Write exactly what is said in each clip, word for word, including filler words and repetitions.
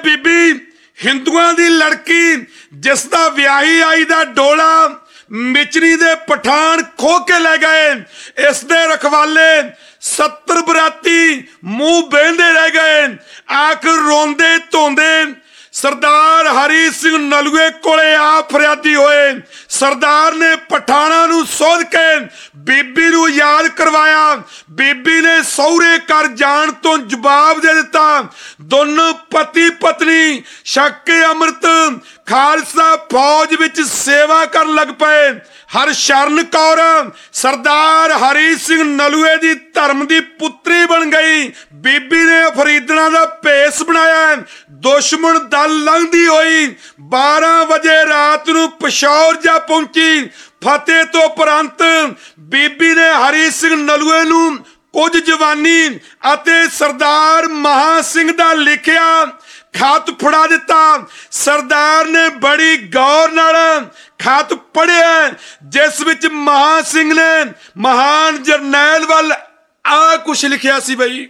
बीबी हिंदुआं दी लड़की जिसदा व्याही आई दा डोला मिचरी दे पठान खो के ले गए। इस दे रखवाले सत्तर बराती मुंह बेंदे रह गए। आखिर रोंदे धोंदे सरदार हरी सिंह नलूए कोले आ फरियादी होए। सरदार ने पठाणा नू सोध के बीबी नू याद करवाया। बीबी ने सौरे घर जाण तो जवाब दे दिता। दोनों पति पत्नी शक्के अमृत खालसा फौज विच सेवा कर लग पे। हरशरण कौर सरदार हरी सिंह नलूए दी धर्म दी पुत्री बन गई। बीबी ने फरीदना दा भेस बनाया। दुश्मन दल लंघदी होई बारह बजे रात नू पिशौर जा पहुंची। फतेह तो उपरंत बीबी ने हरी सिंह नलूए नू कुछ जवानी अते सरदार महा सिंह दा लिखिया खत फड़ा दिता। सरदार ने बड़ी गौर नाल खत पढ़िया जिस विच महा सिंह ने महान जरनैल वल आ कुछ लिखिया सी बई।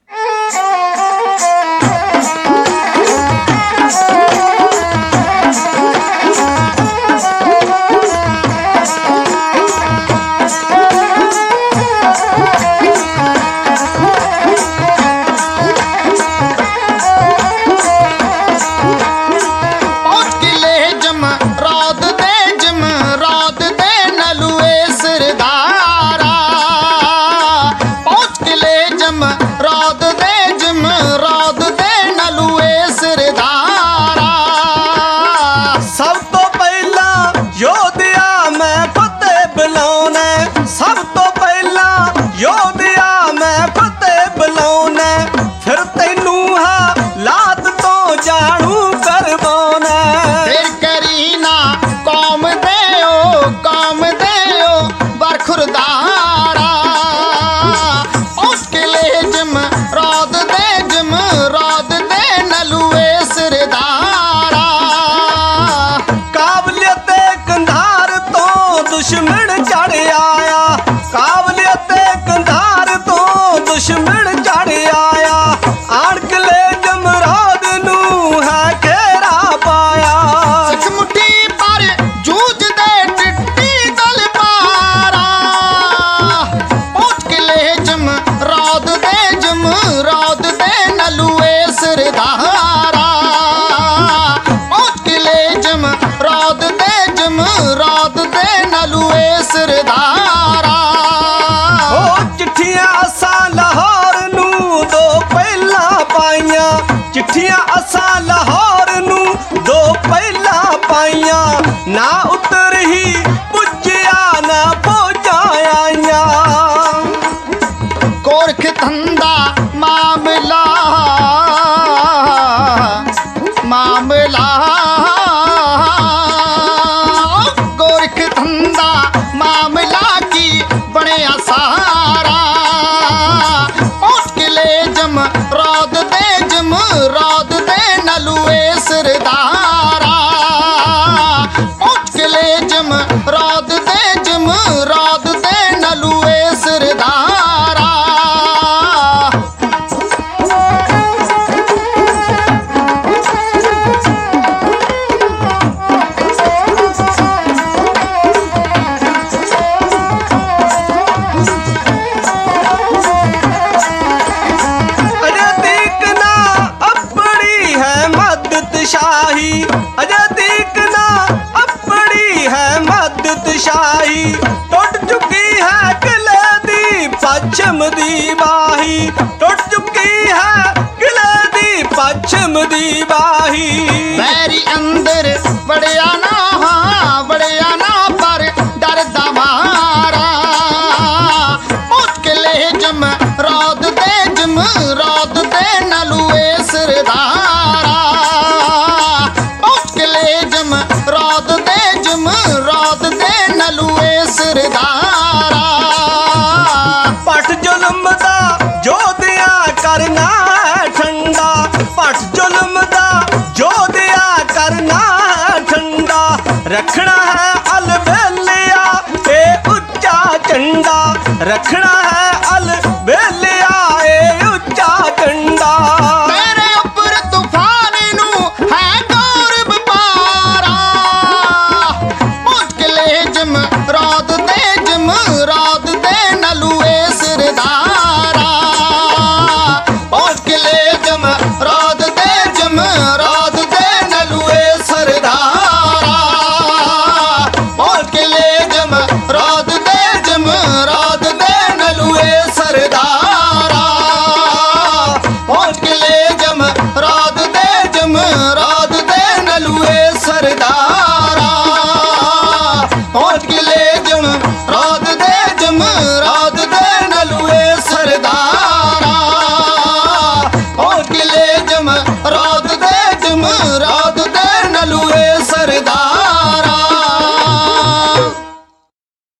चिट्ठियां असा लाहौर नू दो पहला पाइया ना उतर ही पुज्जिया ना पहुंचाया। कोरख धंधा मामला मामला गोरख धंधा मामला की बने सारा पहुंच के ले जम रात दे जम रात दे नलुए सरदारा पहुंच के ले जम रात दे जम रात दे नलुए सरदारा। शाही अजय देखना अपनी है मदद शाही टूट चुकी है किले दी पश्चिम दी बाही टूट चुकी है किले दी पश्चिम दी बाही। बैरी अंदर बड़िया ना हाँ बड़िया ना पर डर दमारा पहुंच के ले जम रात दे जम रात दे नलुए सरदारा रात दे जम रात दे नलुए सरदारा। पट जुल्म दा जो दिया करना ठंडा पट जुल्म दा जो दिया करना ठंडा रखना है अलबेलिया ए उच्चा झंडा रखना